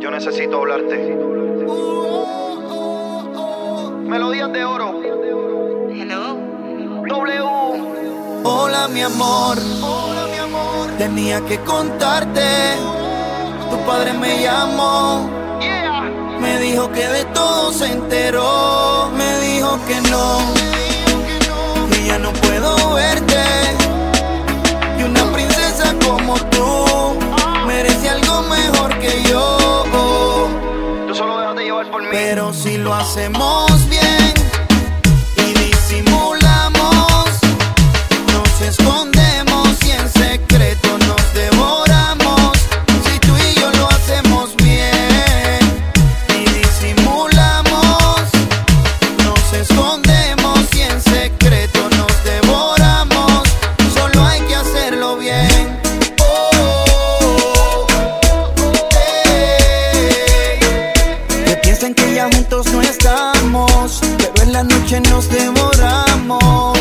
Yo necesito hablarte. Melodías de oro. Hello. W. Hola mi amor, tenía que contarte. Tu padre me llamó, Yeah. me dijo que de todo se enteró. Me dijo que no, que ya no puedo verte. Que una princesa como tú merece algo mejor que yo. Tú solo déjate llevar por mí. Pero si lo hacemos bien y disimulamos, nos escondemos y en secreto nos devoramos. Si tú y yo lo hacemos bien y disimulamos, nos escondemos y en secreto nos devoramos. Solo hay que hacerlo bien. Que piensen que ya juntos no estamos, pero en la noche nos devoramos.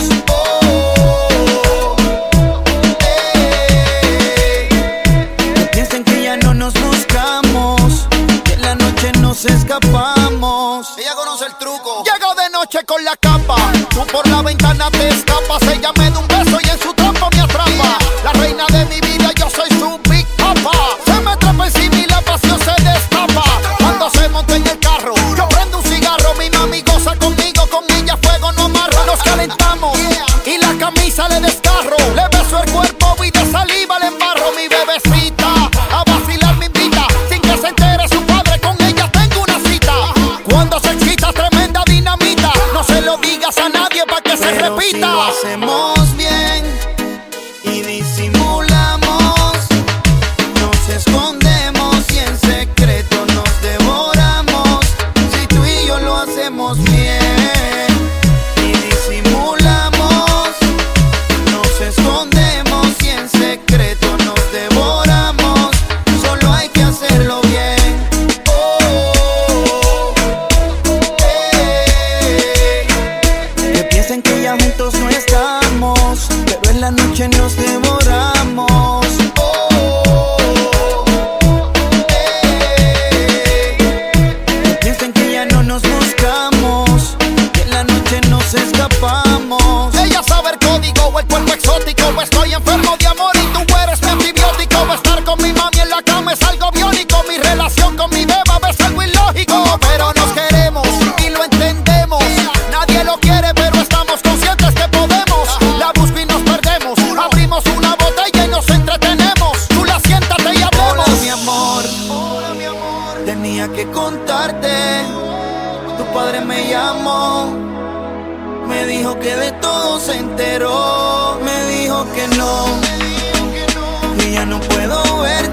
Que piensen que ya no nos buscamos, que en la noche nos escapamos. Ella conoce el truco. Llego de noche con la capa, tú por la ventana te escapas. Ella me da un beso y en su trampa me atrapa. La reina de mi vida, yo soy su Big Papa. Se me trapa encima y la pasión se destapa. Cuando se monta en el carro, yo prendo un cigarro. Mi mami goza conmigo, con ella fuego no amarro. Nos calentamos y la camisa le desgarro. Le beso el cuerpo y de saliva le embarro. Mi bebecita a vacilar me invita, sin que se entere su padre, con ella tengo una cita. Cuando se excita tremenda dinamita, no se lo digas a nadie pa' que se repita. Si lo hacemos bien y disimulamos, nos escondemos y en secreto nos devoramos. Si tú y yo lo hacemos bien y disimulamos, nos escondemos y en secreto nos devoramos. Solo hay que hacerlo bien. Que piensen que ya juntos no estamos, pero en la noche nos devoramos. Que piensen que ya no nos buscamos, que en la noche nos escapamos. Ella sabe el código o el cuerpo exótico, o estoy enfermo de amor y tú eres mi antibiótico. O estar con mi mami en la cama es algo biónico. Mi relación con mi beba es algo ilógico, pero nos queremos y lo entendemos. Nadie lo quiere, pero estamos conscientes que podemos. La busco y nos perdemos, abrimos una botella y nos entretenemos. Tú la siéntate y hablemos. Hola mi amor, tenía que contarte. Tu padre me llamó, me dijo que de todo se enteró. Me dijo que no, que ya no puedo verte.